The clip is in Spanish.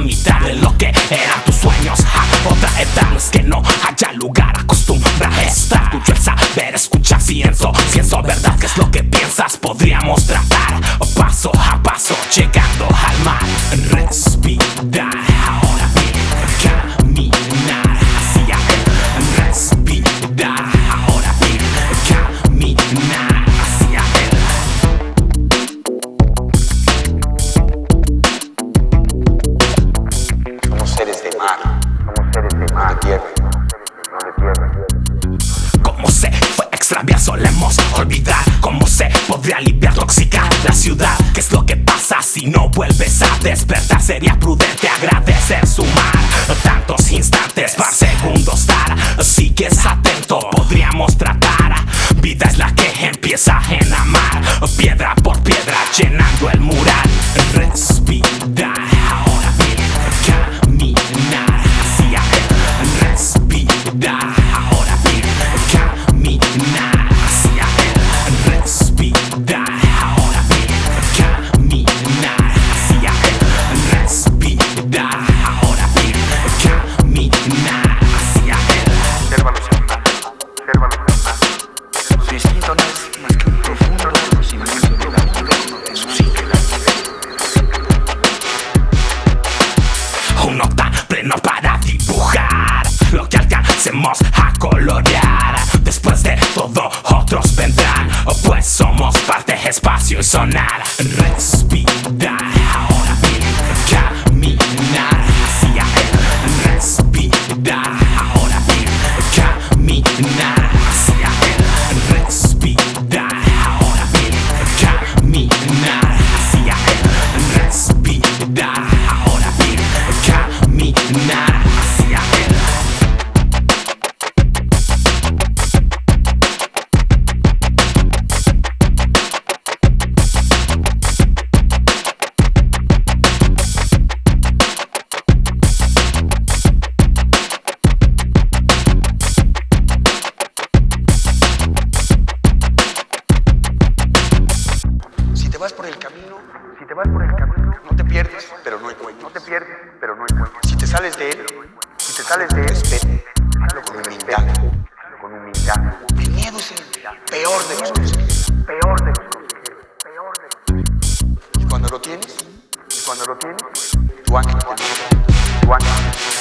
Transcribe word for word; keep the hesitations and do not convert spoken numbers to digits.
mitad de lo que eran tus sueños. A otra edad no es que no haya lugar, acostumbra a estar. Escucho el saber, escucha, pienso, pienso verdad, ¿qué es lo que piensas? Podríamos tratar paso a paso, llegando al mar. Respirar, ahora bien, caminar hacia él. Respirar, ahora bien, caminar hacia él. Somos seres de mar, somos seres de mar, no de tierra, no de tierra. Como se fue a extraviar, solemos olvidar. Cómo se podría aliviar, toxicar la ciudad. ¿Qué es lo que pasa si no vuelves a despertar? Sería prudente agradecer sumar tantos instantes, par segundos dar. Sigues atento, podríamos tratar. Vida es la que empieza en amar, piedra por piedra llenando el mural. Respirar, ahora bien, caminar hacia él. Respirar, ahora bien, caminar hacia él. Respirar, ahora bien, caminar hacia él. Respirar, ahora bien, caminar hacia él. Obsérvalo sembrar, obsérvalo sembrar. Su instinto no es más que un profundo reconocimiento de la vida y de su psique. Uno tan pleno para dibujar lo que alcancemos a colorear. Después de todo otros vendrán, pues somos parte, espacio y sonar. Respirar, ahora bien, caminar hacia él. Respirar, ahora bien, caminar hacia él. Respirar, ahora bien, caminar hacia él. Respirar, ahora bien, caminar hacia él. Si te vas por el camino, si te vas por el camino, no te pierdes, pero no encuentras. No te pierdes, pero no encuentras. Si te sales de él, si te sales de él, respete, hazlo con humildad, con humildad. El miedo es el peor de los consejeros, peor de los consejeros, peor de los consejeros. Y cuando lo tienes, y cuando lo tienes, tu ángel te dice, tu ángel.